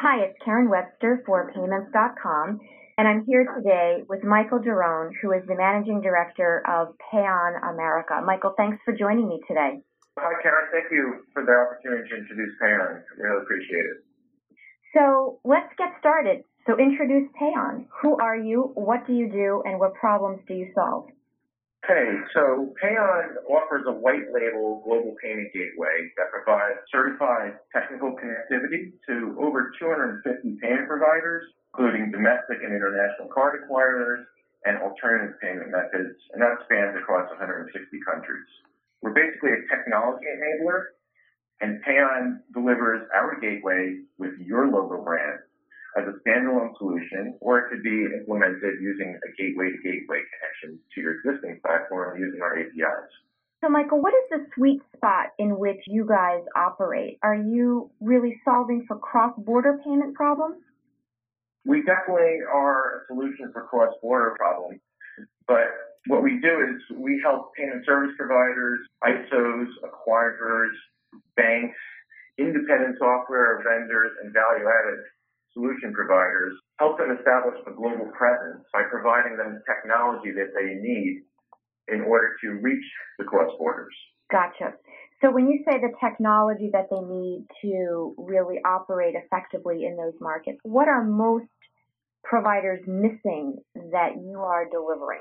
Hi, it's Karen Webster for Payments.com, and I'm here today with Michael Giron, who is the Managing Director of PayOn America. Michael, thanks for joining me today. Hi, Karen. Thank you for the opportunity to introduce PayOn. Really appreciate it. So let's get started. So introduce PayOn. Who are you, what do you do, and what problems do you solve? Okay, so PayOn offers a white label global payment gateway that provides certified technical connectivity to over 250 payment providers, including domestic and international card acquirers and alternative payment methods, and that spans across 160 countries. We're basically a technology enabler, and PayOn delivers our gateway with your logo brand as a standalone solution, or it could be implemented using a gateway-to-gateway connection to your existing platform using our APIs. So, Michael, what is the sweet spot in which you guys operate? Are you really solving for cross-border payment problems? We definitely are a solution for cross-border problems, but what we do is we help payment service providers, ISOs, acquirers, banks, independent software vendors, and value-added solution providers, help them establish a global presence by providing them the technology that they need in order to reach the cross borders. Gotcha. So when you say the technology that they need to really operate effectively in those markets, what are most providers missing that you are delivering?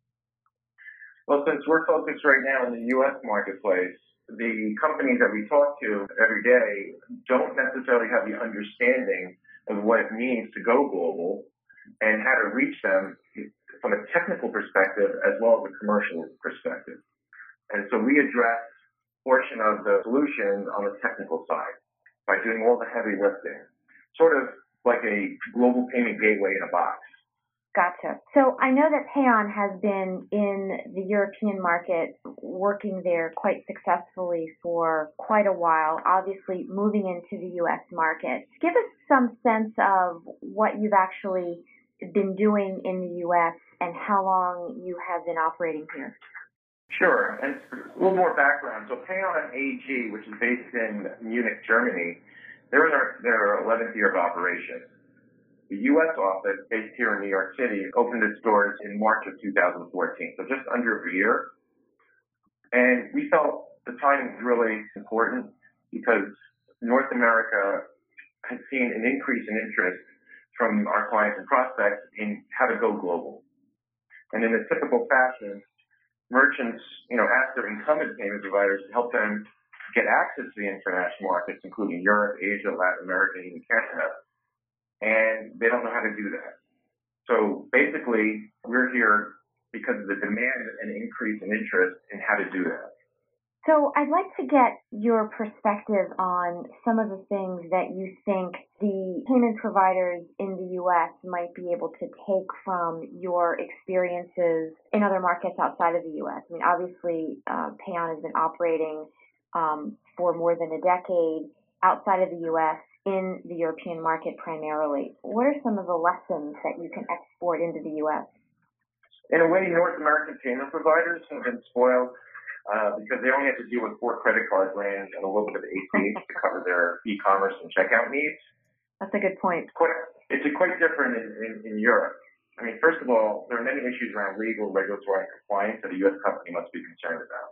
Well, since we're focused right now in the U.S. marketplace, the companies that we talk to every day don't necessarily have the understanding of what it means to go global and how to reach them from a technical perspective as well as a commercial perspective. And so we address a portion of the solution on the technical side by doing all the heavy lifting, sort of like a global payment gateway in a box. Gotcha. So I know that PayOn has been in the European market working there quite successfully for quite a while, obviously moving into the U.S. market. Give us some sense of what you've actually been doing in the U.S. and how long you have been operating here. Sure. And a little more background. So PayOn AG, which is based in Munich, Germany, they're in their 11th year of operation. The U.S. office, based here in New York City, opened its doors in March of 2014, so just under a year. And we felt the timing was really important because North America has seen an increase in interest from our clients and prospects in how to go global. And in a typical fashion, merchants, ask their incumbent payment providers to help them get access to the international markets, including Europe, Asia, Latin America, and even Canada. And they don't know how to do that. So basically, we're here because of the demand and increase in interest in how to do that. So I'd like to get your perspective on some of the things that you think the payment providers in the U.S. might be able to take from your experiences in other markets outside of the U.S. I mean, obviously, PayOn has been operating for more than a decade outside of the U.S. in the European market primarily. What are some of the lessons that you can export into the U.S.? In a way, North American payment providers have been spoiled because they only have to deal with 4 credit card brands and a little bit of ACH to cover their e-commerce and checkout needs. That's a good point. It's quite different in Europe. I mean, first of all, there are many issues around legal, regulatory, and compliance that a U.S. company must be concerned about.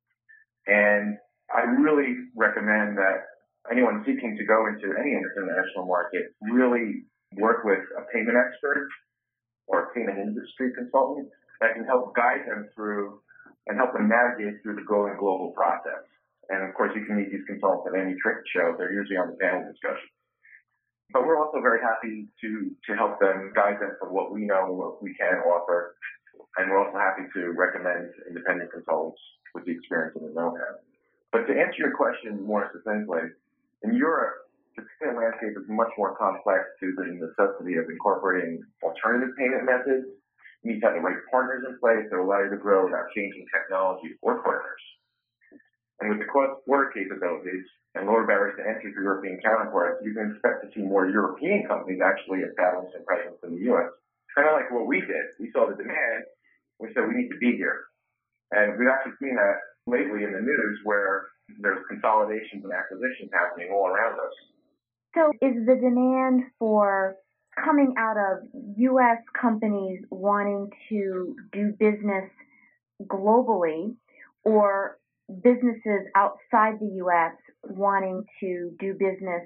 And I really recommend that anyone seeking to go into any international market really work with a payment expert or a payment industry consultant that can help guide them through and help them navigate through the going global process. And of course, you can meet these consultants at any trade show. They're usually on the panel discussion. But we're also very happy to help them, guide them for what we know and what we can offer. And we're also happy to recommend independent consultants with the experience and the know-how. But to answer your question more succinctly, in Europe, the payment landscape is much more complex due to the necessity of incorporating alternative payment methods. You need to have the right partners in place that allow you to grow without changing technology or partners. And with the cross-border capabilities and lower barriers to entry for European counterparts, you can expect to see more European companies actually establish a presence in the U.S. Kind of like what we did. We saw the demand. We said we need to be here. And we've actually seen that lately in the news where there's consolidations and acquisitions happening all around us. So is the demand for coming out of U.S. companies wanting to do business globally or businesses outside the U.S. wanting to do business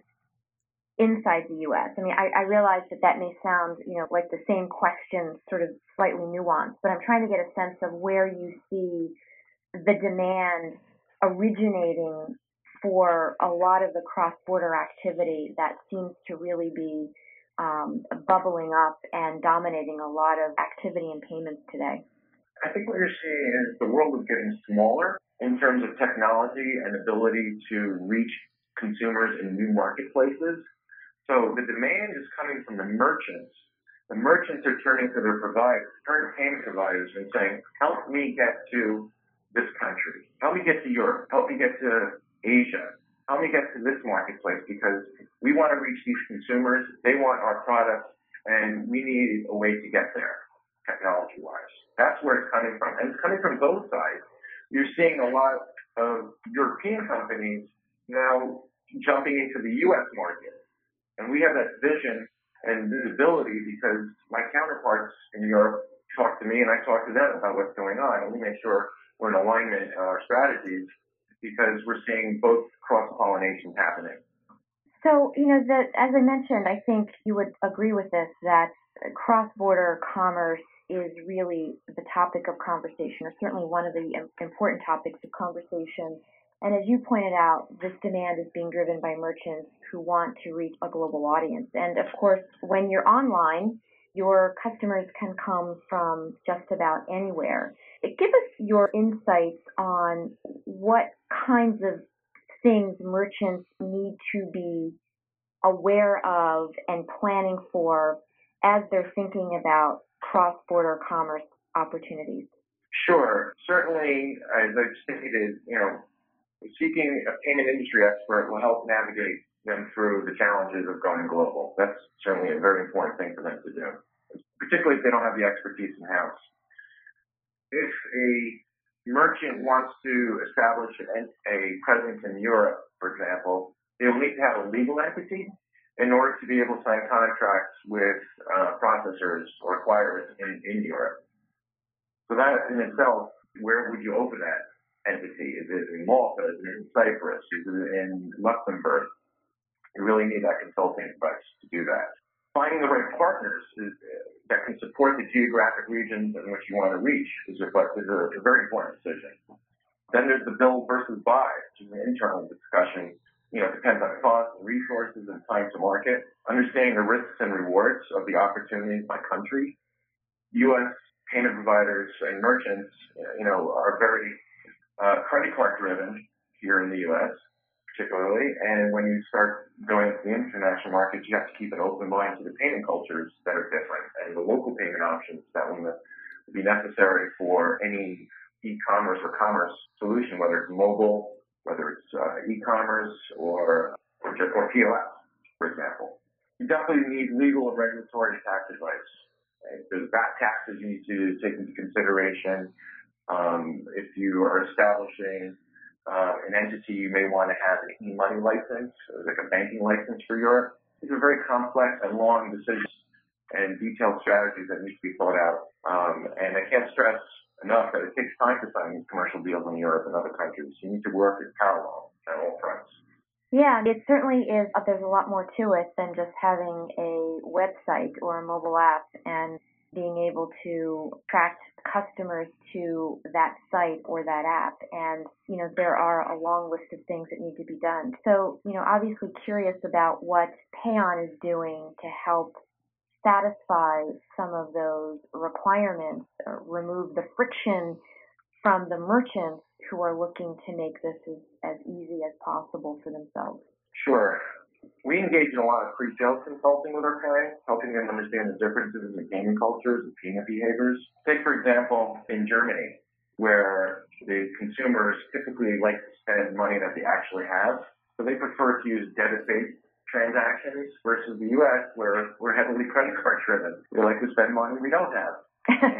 inside the U.S.? I mean, I realize that may sound, like the same question, sort of slightly nuanced, but I'm trying to get a sense of where you see the demand originating for a lot of the cross-border activity that seems to really be bubbling up and dominating a lot of activity and payments today. I think what you're seeing is the world is getting smaller in terms of technology and ability to reach consumers in new marketplaces. So the demand is coming from the merchants. The merchants are turning to their providers, current payment providers, and saying, help me get to this country. Help me get to Europe. Help me get to Asia. Help me get to this marketplace because we want to reach these consumers. They want our products, and we need a way to get there, technology-wise. That's where it's coming from. And it's coming from both sides. You're seeing a lot of European companies now jumping into the U.S. market. And we have that vision and visibility because my counterparts in Europe talk to me and I talk to them about what's going on. And we make sure we're in alignment in our strategies because we're seeing both cross-pollination happening. So, that as I mentioned, I think you would agree with this, that cross-border commerce is really the topic of conversation, or certainly one of the important topics of conversation. And as you pointed out, this demand is being driven by merchants who want to reach a global audience. And of course, when you're online, your customers can come from just about anywhere. Give us your insights on what kinds of things merchants need to be aware of and planning for as they're thinking about cross-border commerce opportunities. Sure. Certainly, as I've stated, seeking a payment industry expert will help navigate them through the challenges of going global. That's certainly a very important thing for them to do, particularly if they don't have the expertise in-house. If a merchant wants to establish a presence in Europe, for example, they'll need to have a legal entity in order to be able to sign contracts with processors or acquirers in Europe. So that in itself, where would you open that entity? Is it in Malta? Is it in Cyprus? Is it in Luxembourg? You really need that consulting advice to do that. Finding the right partners that can support the geographic regions in which you want to reach is a very important decision. Then there's the build versus buy, which is an internal discussion. Depends on cost and resources and time to market. Understanding the risks and rewards of the opportunities by country. U.S. payment providers and merchants, are very credit card driven here in the U.S. particularly, and when you start going to the international markets, you have to keep an open mind to the payment cultures that are different and the local payment options that will be necessary for any e-commerce or commerce solution, whether it's mobile, whether it's e-commerce or POS, for example. You definitely need legal and regulatory tax advice. Right? There's VAT taxes you need to take into consideration. If you are establishing an entity, you may want to have an e-money license, like a banking license for Europe. These are very complex and long decisions and detailed strategies that need to be thought out. And I can't stress enough that it takes time to sign these commercial deals in Europe and other countries. You need to work in parallel on all fronts. Yeah, it certainly is. There's a lot more to it than just having a website or a mobile app and being able to attract customers to that site or that app. And, there are a long list of things that need to be done. So, obviously curious about what Payon is doing to help satisfy some of those requirements, or remove the friction from the merchants who are looking to make this as easy as possible for themselves. Sure. We engage in a lot of pre-sales consulting with our clients, helping them understand the differences in the payment cultures and payment behaviors. Take, for example, in Germany, where the consumers typically like to spend money that they actually have. So they prefer to use debit-based transactions versus the U.S., where we're heavily credit card driven. We like to spend money we don't have.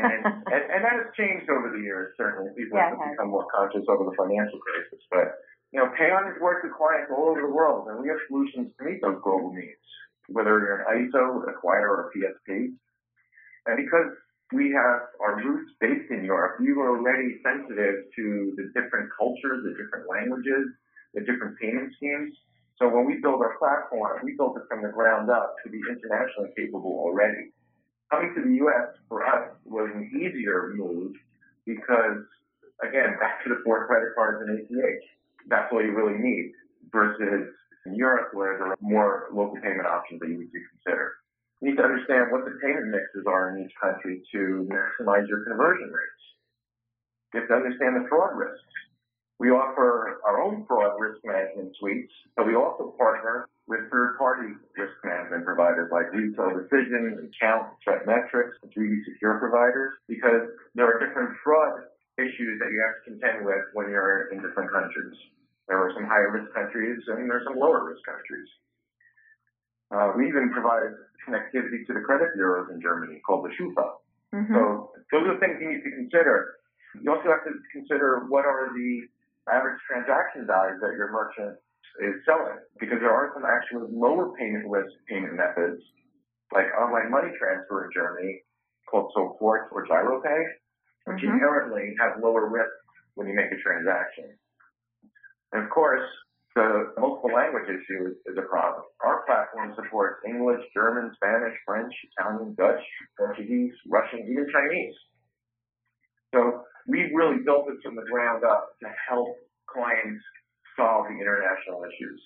and that has changed over the years, certainly. People have become more conscious over the financial crisis. But Payon has worked with clients all over the world, and we have solutions to meet those global needs, whether you're an ISO, acquirer, or PSP. And because we have our roots based in Europe, we were already sensitive to the different cultures, the different languages, the different payment schemes. So when we built our platform, we built it from the ground up to be internationally capable already. Coming to the U.S. for us was an easier move because, again, back to the 4 credit cards and ACH. That's all you really need versus in Europe where there are more local payment options that you need to consider. You need to understand what the payment mixes are in each country to maximize your conversion rates. You have to understand the fraud risks. We offer our own fraud risk management suites, but we also partner with third-party risk management providers like Retail Decision, Account, ThreatMetrix, and 3D Secure providers because there are different fraud issues that you have to contend with when you're in different countries. There are some higher risk countries and there are some lower risk countries. We even provide connectivity to the credit bureaus in Germany called the Schufa. Mm-hmm. So those are things you need to consider. You also have to consider what are the average transaction values that your merchant is selling because there are some actually lower payment risk payment methods like online money transfer in Germany called Sofort or GiroPay, which inherently have lower risk when you make a transaction. And of course, the multiple language issue is a problem. Our platform supports English, German, Spanish, French, Italian, Dutch, Portuguese, Russian, even Chinese. So we really built it from the ground up to help clients solve the international issues.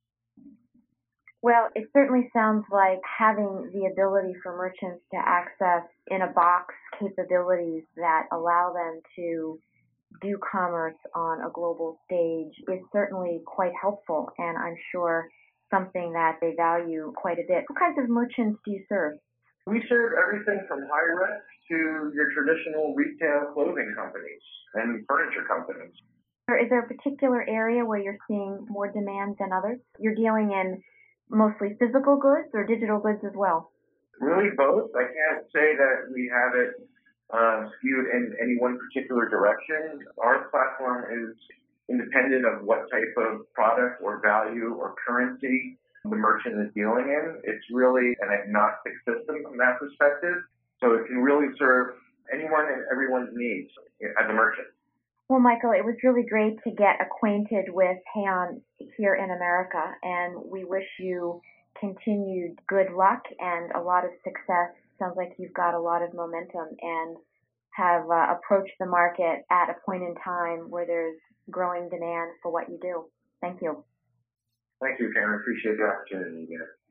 Well, it certainly sounds like having the ability for merchants to access in-a-box capabilities that allow them to do commerce on a global stage is certainly quite helpful, and I'm sure something that they value quite a bit. What kinds of merchants do you serve? We serve everything from high risk to your traditional retail clothing companies and furniture companies. Is there a particular area where you're seeing more demand than others? You're dealing in mostly physical goods or digital goods as well? Really both. I can't say that we have it skewed in any one particular direction. Our platform is independent of what type of product or value or currency the merchant is dealing in. It's really an agnostic system from that perspective. So it can really serve anyone and everyone's needs as a merchant. Well, Michael, it was really great to get acquainted with Payon here in America, and we wish you continued good luck and a lot of success. Sounds like you've got a lot of momentum and have approached the market at a point in time where there's growing demand for what you do. Thank you. Thank you, Karen. I appreciate the opportunity again.